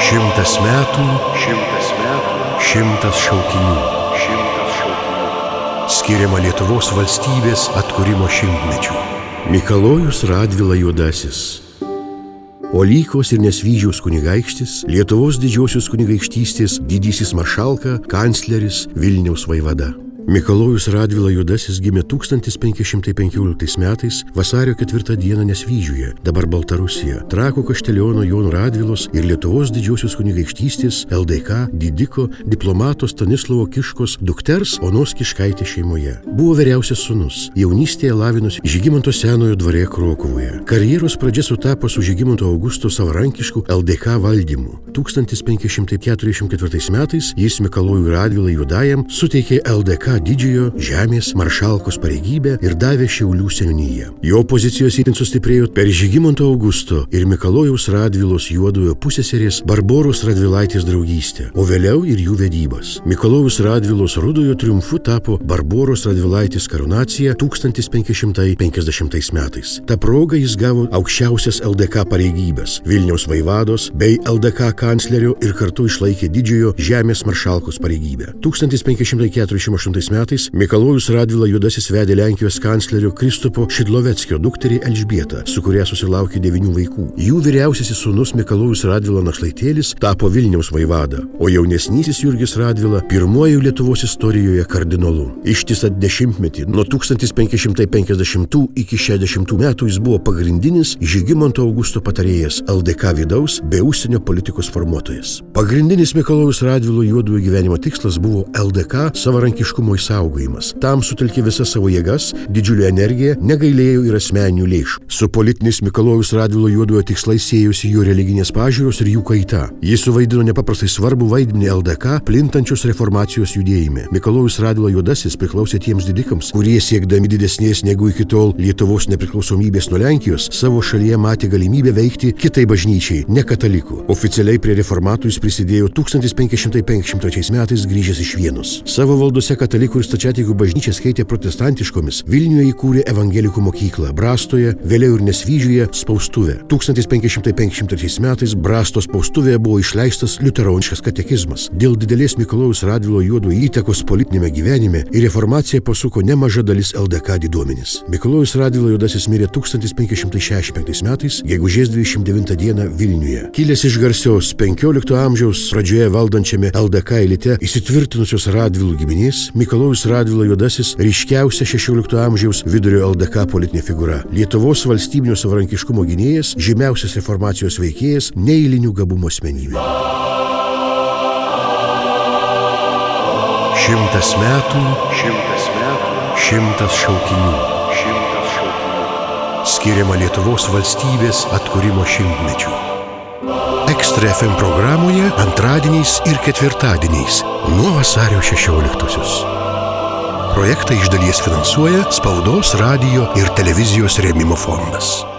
100 metų, 100 šaukinių. Skiriama Lietuvos valstybės atkūrimo 100-mečiui. Mikalojus Radvila Juodasis. Olykos ir Nesvyžiaus kunigaikštis, Lietuvos didžiosios kunigaikštystės didysis maršalka, kancleris, Vilniaus vaivada. Mikalojus Radvila Juodasis gimė 1515 metais vasario 4 dieną Nesvyžiuje, dabar Baltarusija, Trakų kašteliono Jono Radvilos ir Lietuvos didžiosios kunigaikštystės LDK didiko diplomato Stanislovo Kiškos dukters Onos Kiškaitės šeimoje. Buvo vyriausias sūnus, jaunystėje lavinosi Žygimanto Senojo dvare Krokuvoje. Karjeros pradžia sutapo su Žygimanto Augusto savarankišku LDK valdymu. 1544 metais jis Mikalojui Radvilai Juodajam suteikė LDK didžiojo žemės maršalkos pareigybę ir davė Šiaulių seniūniją. Jo pozicijos itin sustiprėjo per Žygimanto Augusto ir Mikalojaus Radvilos Juodojo pusseserės Barboros Radvilaitės draugystę, o vėliau ir jų vedybas. Mikalojus Radvilos rudojo triumfu tapo Barboros Radvilaitės karūnacija 1550 metais. Ta proga jis gavo aukščiausias LDK pareigybės – Vilniaus vaivados bei LDK kanclerio ir kartu išlaikė didžiojo žemės maršalkos pareigybę. 1548 metais Mikalojus Radvila Juodasis vedė Lenkijos kanclerio Kristupo Šidloveckio dukterį Elžbietą, su kuria susilaukė 9 vaikų. Jų vyriausiasis sūnus Mikalojus Radvila našlaitėlis tapo Vilniaus vaivada, o jaunesnysis Jurgis Radvila pirmuoju Lietuvos istorijoje kardinolu. Ištisą dešimtmetį, nuo 1550 iki 60 metų jis buvo pagrindinis Žygimanto Augusto patarėjas, LDK vidaus bei užsienio politikos formuotojas. Pagrindinis Mikalojaus Radvilo Juodojo gyvenimo tikslas buvo LDK savarankiškumo išsaugojimas. Tam sutelkė visas savo jėgas, didžiulę energiją, negailėjo ir asmeninių lėšų. Su politiniais Mikalojus Radvilo Juodojo tikslais siejosi jų religinės pažiūros ir jų kaita. Jis suvaidino nepaprastai svarbų vaidmenį LDK plintančios reformacijos judėjime. Mikalojus Radvila Juodasis priklausė tiems didikams, kurie siekdami didesnės negu iki tol Lietuvos nepriklausomybės nuo Lenkijos, savo šalyje matė galimybę veikti kitai bažnyčiai, ne katalikų. Oficialiai prie reformatų jis prisidėjo 1553 metais grįžęs iš Vienos. Savo valdose katalikų ir stačiatikių bažnyčias keitė protestantiškomis. Vilniuje įkūrė evangelikų mokyklą, Brastoje, vėliau ir Nesvyžiuje spaustuvę. 1553 metais Brasto spaustuvėje buvo išleistas liuteroniškas katekizmas. Dėl didelės Mikalojaus Radvilo Juodojo įtakos politinėme gyvenime į reformaciją pasuko nemaža dalis LDK diduomenės. Mikalojus Radvila Juodasis mirė 1565 metais, gegužės 29 dieną Vilniuje. Kilęs iš garsios 15 amžiaus pradžioje valdančiame LDK elite įsitvirtinusios Radvilų giminės, Mikalojus Radvila Juodasis ryškiausia 16 amžiaus vidurio LDK politinė figūra. Lietuvos valstybinio savarankiškumo gynėjas, žymiausias reformacijos veikėjas, neeilinių gabumų asmenybė. 100 metų, 100 šaukinių. Skiriama Lietuvos valstybės atkūrimo 100-mečiui. Ekstra FM programoje antradieniais ir ketvirtadieniais nuo vasario 16-osios. Projektą iš dalies finansuoja Spaudos, radijo ir televizijos rėmimo fondas.